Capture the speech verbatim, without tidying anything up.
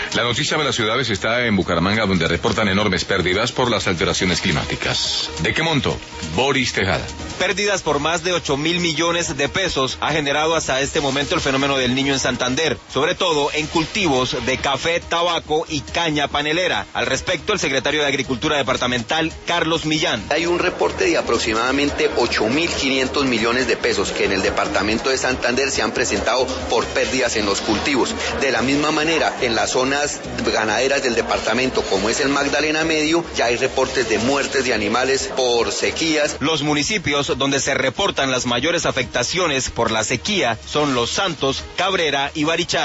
La noticia de las ciudades está en Bucaramanga, donde reportan enormes pérdidas por las alteraciones climáticas. ¿De qué monto? Boris Tejada. Pérdidas por más de ocho mil millones de pesos ha generado hasta este momento el fenómeno del Niño en Santander, sobre todo en cultivos de café, tabaco y caña panelera. Al respecto, el secretario de Agricultura departamental, Carlos Millán. Hay un reporte de aproximadamente ocho mil quinientos millones de pesos que en el departamento de Santander se han presentado por pérdidas en los cultivos. De la misma manera, en las zonas ganaderas del departamento, como es el Magdalena Medio, ya hay reportes de muertes de animales por sequías. Los municipios donde se reportan las mayores afectaciones por la sequía son Los Santos, Cabrera y Barichara.